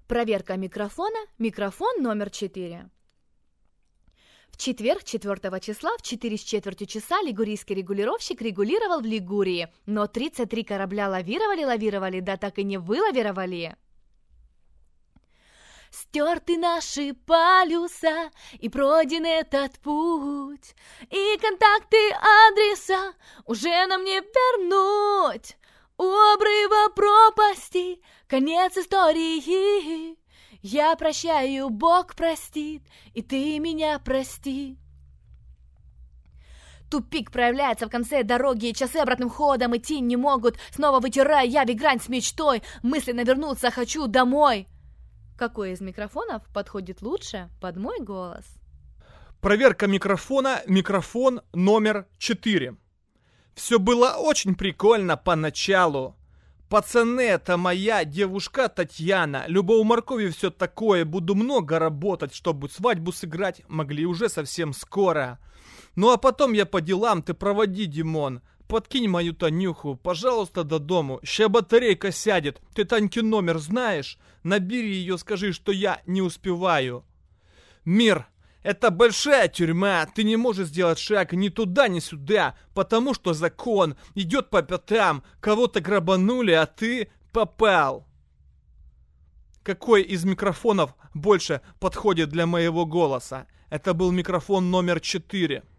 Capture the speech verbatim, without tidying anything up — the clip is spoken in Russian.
Проверка микрофона, микрофон номер четыре. В четверг, четвёртого числа, в четыре с четвертью часа лигурийский регулировщик регулировал в Лигурии, но тридцать три корабля лавировали-лавировали, да так и не вылавировали. Стерты наши полюса, и пройден этот путь, и контакты адреса уже нам не вернуть. У обрыва пропасти конец истории. Я прощаю, Бог простит, и ты меня прости. Тупик проявляется в конце дороги, часы обратным ходом идти не могут. Снова вытирая я грань с мечтой, мысленно вернуться хочу домой. Какой из микрофонов подходит лучше под мой голос? Проверка микрофона, микрофон номер четыре. Все было очень прикольно поначалу. Пацаны, это моя девушка Татьяна. Любовь моркови, все такое. Буду много работать, чтобы свадьбу сыграть могли уже совсем скоро. Ну а потом я по делам, ты проводи, Димон. Подкинь мою Танюху, пожалуйста, до дому. Ща батарейка сядет. Ты Танькин номер знаешь? Набери ее, скажи, что я не успеваю. Мир, это большая тюрьма. Ты не можешь сделать шаг ни туда, ни сюда, потому что закон идет по пятам. Кого-то грабанули, а ты попал. Какой из микрофонов больше подходит для моего голоса? Это был микрофон номер четыре.